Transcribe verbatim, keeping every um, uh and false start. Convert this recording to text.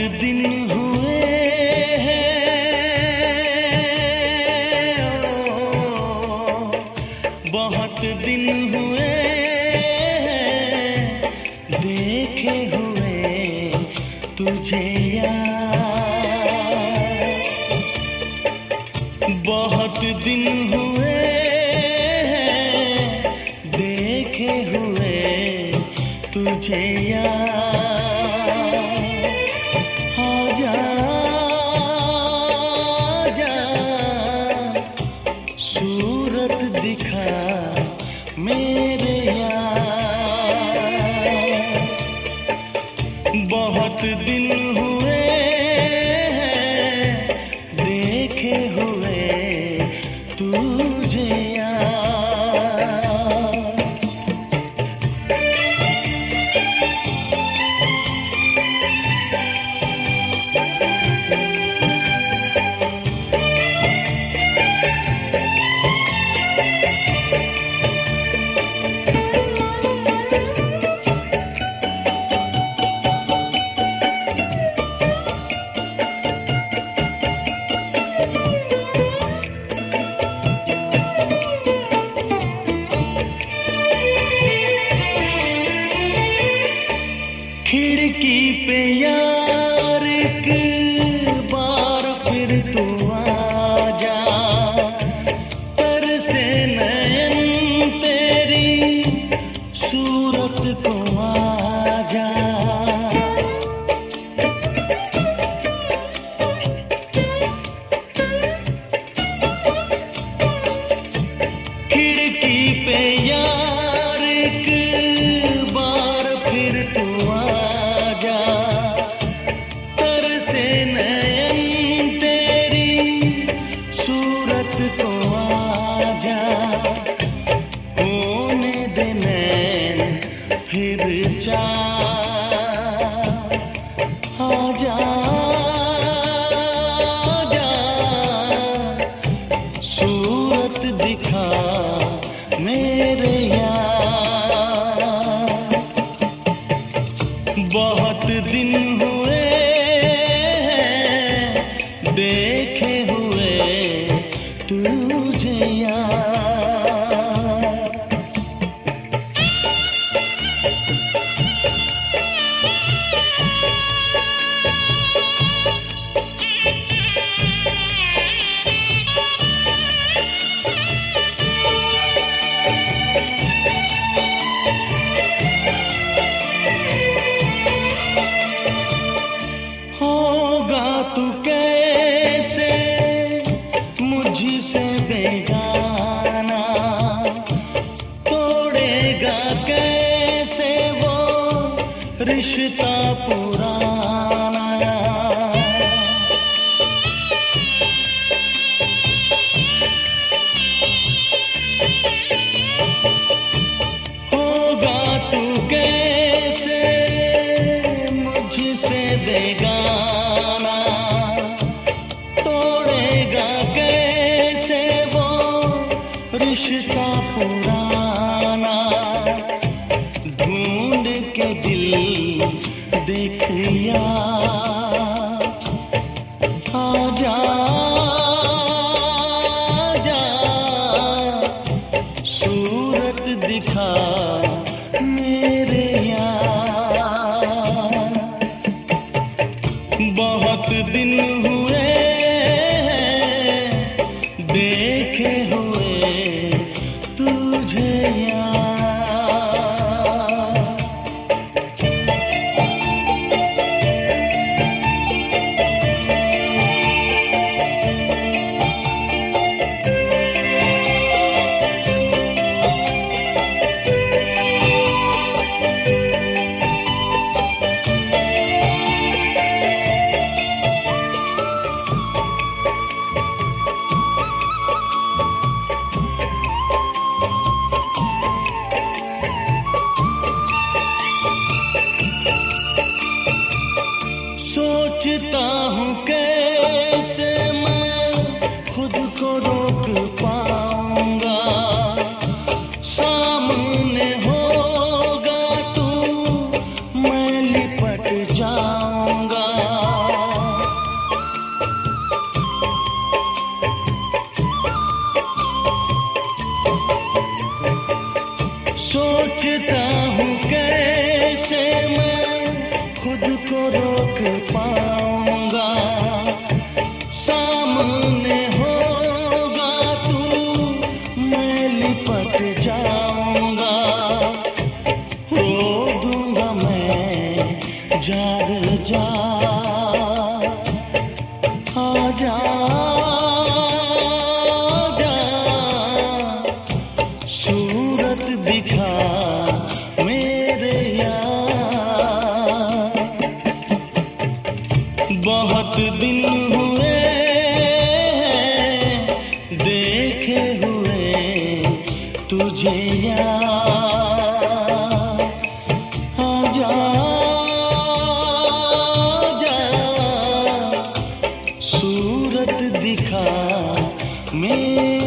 दिन हुए बहुत दिन हुए देखे हुए तुझे यार, बहुत दिन हुए देखे हुए तुझे यार। आजा आजा सूरत दिखा मेरे यार, बहुत दिन हुए देखे हुए तुझे यार। खिड़की पे यार एक बार फिर तू आजा, तरसे नयन तेरी सूरत को आजा। खिड़की पे यार एक बार फिर तू आजा, तरसे नयन तेरी सूरत को आजा। होने दे नैन फिर चार, आजा आजा सूरत दिखा मेरे यार। बहुत दिन हुए देखे हुए तुझे यार। होगा तू कैसे मुझसे बेगाना, तोड़ेगा कैसे वो रिश्ता पुराना। होगा तू कैसे मुझसे बेगाना, तोड़ेगा कैसे वो रिश्ता पुराना। ढूंढ के दिल देख यार, आजा आजा सूरत दिखा मेरे यार। बहुत दिन हुए देखे हुए तुझे यार। सामने होगा तू, मैं लिपट जाऊंगा, रो दूंगा मैं जार जा। आजा जा, सूरत दिखा मेरे यार। बहुत दिन हुए देखे हुए तुझे यार। आजा जा, सूरत दिखा मेरे